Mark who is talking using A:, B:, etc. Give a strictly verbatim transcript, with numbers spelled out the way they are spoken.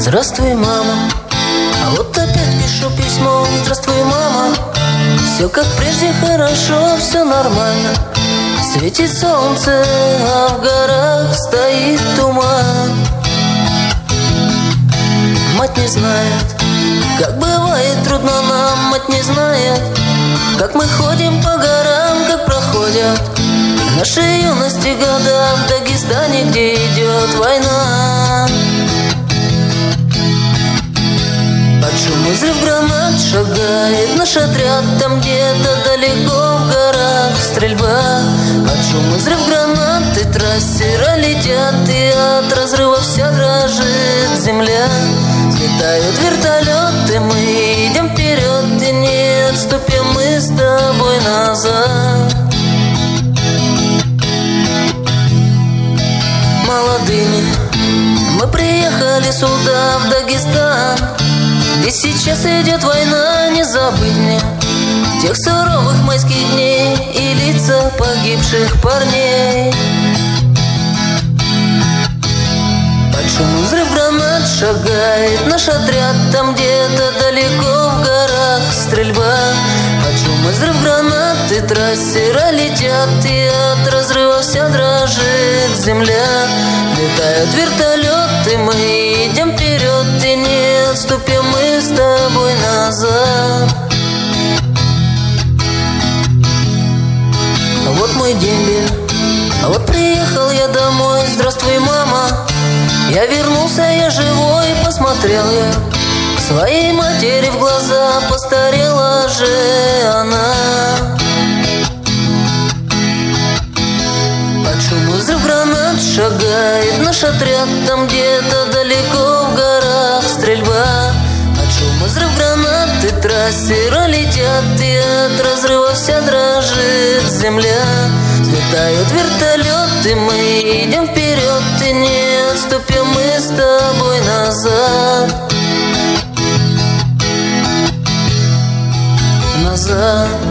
A: Здравствуй, мама. А вот опять пишу письмо. Здравствуй, мама. Все как прежде, хорошо, все нормально. Светит солнце, а в горах стоит туман. Мать не знает, как бывает трудно нам. Мать не знает, как мы ходим по горам, как проходят наши юности года в Дагестане, где идет война. Под шум и взрыв гранат шагает наш отряд. Там где-то далеко в горах стрельба. Под шум и взрыв гранат и трассера летят, и от разрыва вся дрожит земля. Взлетают вертолеты, мы идем вперед, и не отступим мы с тобой назад. Молодыми мы приехали сюда, в Дагестан, где сейчас идет война. Не забыть мне тех суровых майских дней и лица погибших парней. Под шум и взрыв гранат шагает наш отряд. Там где-то далеко в горах стрельба. Под шум и взрыв гранат и трассера летят, и от разрыва вся дрожит земля. Летают вертолеты, мы идем вперед, и не отступим мы с тобой назад. А вот мой дембель, а вот приехал я домой. Здравствуй, мама. Я вернулся, я живой, посмотрел я своей матери в глаза. Постарела же она. Под шум и взрыв гранат шагает наш отряд. Там где-то далеко в горах стрельба. Под шум и взрыв гранат и трассера летят, и от разрыва вся дрожит земля. Взлетают вертолеты, мы идем вперед, и не отступим мы с тобой назад. Назад.